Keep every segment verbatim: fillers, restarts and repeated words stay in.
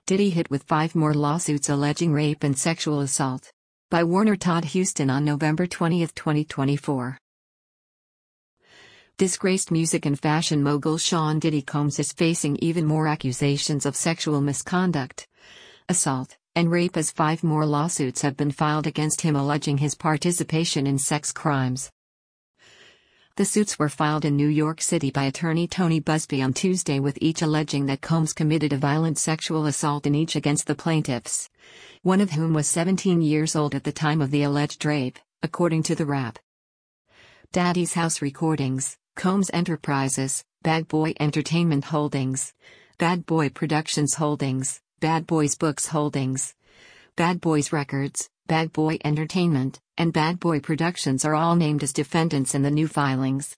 Diddy hit with five more lawsuits alleging rape and sexual assault. By Warner Todd Huston on November twentieth, twenty twenty-four. Disgraced music and fashion mogul Sean Diddy Combs is facing even more accusations of sexual misconduct, assault, and rape as five more lawsuits have been filed against him alleging his participation in sex crimes. The suits were filed in New York City by attorney Tony Buzbee on Tuesday, with each alleging that Combs committed a violent sexual assault in each against the plaintiffs, one of whom was seventeen years old at the time of the alleged rape, according to the Rap. Daddy's House Recordings, Combs Enterprises, Bad Boy Entertainment Holdings, Bad Boy Productions Holdings, Bad Boys Books Holdings, Bad Boys Records, Bad Boy Entertainment, and Bad Boy Productions are all named as defendants in the new filings.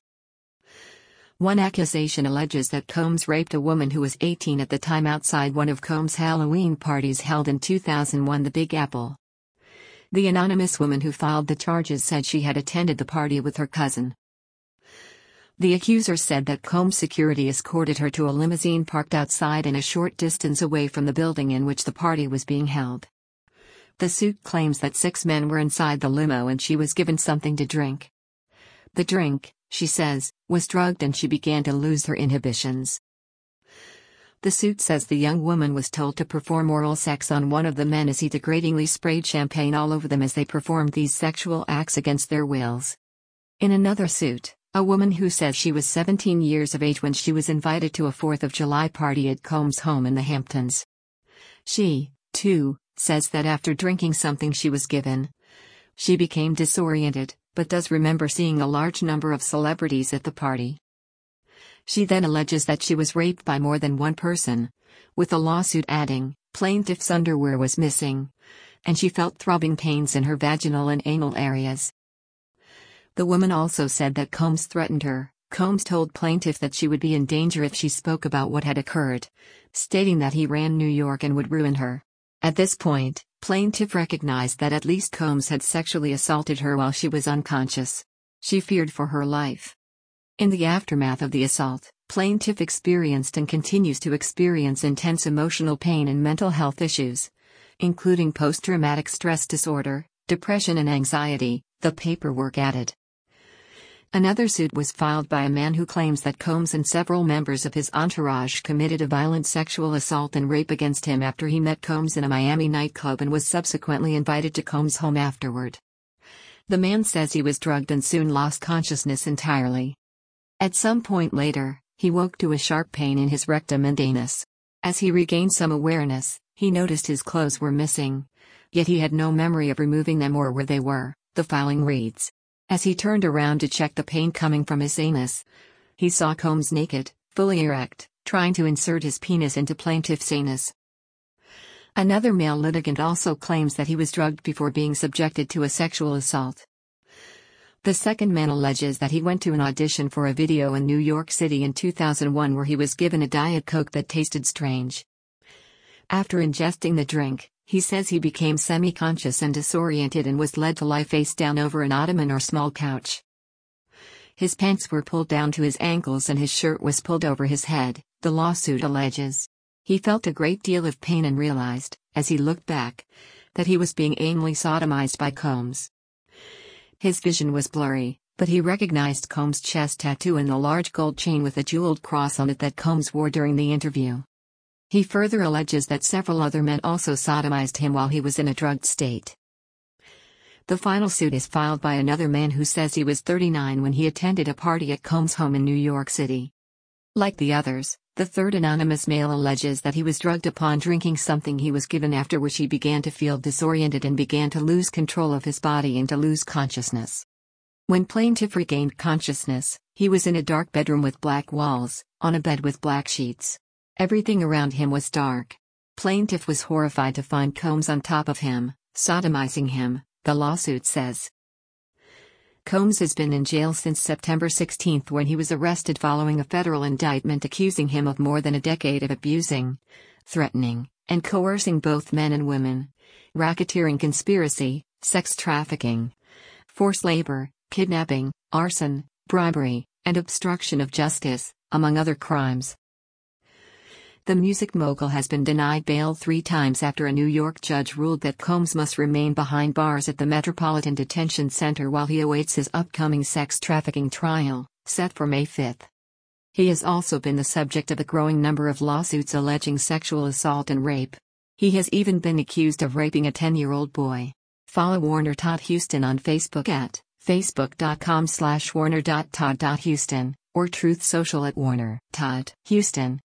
One accusation alleges that Combs raped a woman who was eighteen at the time outside one of Combs' Halloween parties held in two thousand one, the Big Apple. The anonymous woman who filed the charges said she had attended the party with her cousin. The accuser said that Combs' security escorted her to a limousine parked outside and a short distance away from the building in which the party was being held. The suit claims that six men were inside the limo and she was given something to drink. The drink, she says, was drugged and she began to lose her inhibitions. The suit says the young woman was told to perform oral sex on one of the men as he degradingly sprayed champagne all over them as they performed these sexual acts against their wills. In another suit, a woman who says she was seventeen years of age when she was invited to a fourth of July party at Combs' home in the Hamptons. She, too, says that after drinking something she was given, she became disoriented, but does remember seeing a large number of celebrities at the party. She then alleges that she was raped by more than one person, with the lawsuit adding, plaintiff's underwear was missing, and she felt throbbing pains in her vaginal and anal areas. The woman also said that Combs threatened her. Combs told plaintiff that she would be in danger if she spoke about what had occurred, stating that he ran New York and would ruin her. At this point, plaintiff recognized that at least Combs had sexually assaulted her while she was unconscious. She feared for her life. In the aftermath of the assault, plaintiff experienced and continues to experience intense emotional pain and mental health issues, including post-traumatic stress disorder, depression and anxiety, the paperwork added. Another suit was filed by a man who claims that Combs and several members of his entourage committed a violent sexual assault and rape against him after he met Combs in a Miami nightclub and was subsequently invited to Combs' home afterward. The man says he was drugged and soon lost consciousness entirely. At some point later, he woke to a sharp pain in his rectum and anus. As he regained some awareness, he noticed his clothes were missing, yet he had no memory of removing them or where they were, the filing reads. As he turned around to check the pain coming from his anus, he saw Combs naked, fully erect, trying to insert his penis into plaintiff's anus. Another male litigant also claims that he was drugged before being subjected to a sexual assault. The second man alleges that he went to an audition for a video in New York City in two thousand one where he was given a Diet Coke that tasted strange. After ingesting the drink, he says he became semi-conscious and disoriented and was led to lie face down over an ottoman or small couch. His pants were pulled down to his ankles and his shirt was pulled over his head, the lawsuit alleges. He felt a great deal of pain and realized, as he looked back, that he was being anally sodomized by Combs. His vision was blurry, but he recognized Combs' chest tattoo and the large gold chain with a jeweled cross on it that Combs wore during the interview. He further alleges that several other men also sodomized him while he was in a drugged state. The final suit is filed by another man who says he was thirty-nine when he attended a party at Combs' home in New York City. Like the others, the third anonymous male alleges that he was drugged upon drinking something he was given, after which he began to feel disoriented and began to lose control of his body and to lose consciousness. When plaintiff regained consciousness, he was in a dark bedroom with black walls, on a bed with black sheets. Everything around him was dark. Plaintiff was horrified to find Combs on top of him, sodomizing him, the lawsuit says. Combs has been in jail since September sixteenth when he was arrested following a federal indictment accusing him of more than a decade of abusing, threatening, and coercing both men and women, racketeering conspiracy, sex trafficking, forced labor, kidnapping, arson, bribery, and obstruction of justice, among other crimes. The music mogul has been denied bail three times after a New York judge ruled that Combs must remain behind bars at the Metropolitan Detention Center while he awaits his upcoming sex trafficking trial, set for May fifth. He has also been the subject of a growing number of lawsuits alleging sexual assault and rape. He has even been accused of raping a ten-year-old boy. Follow Warner Todd Houston on Facebook at facebook.com slash warner.todd.houston or Truth Social at Warner Todd Houston.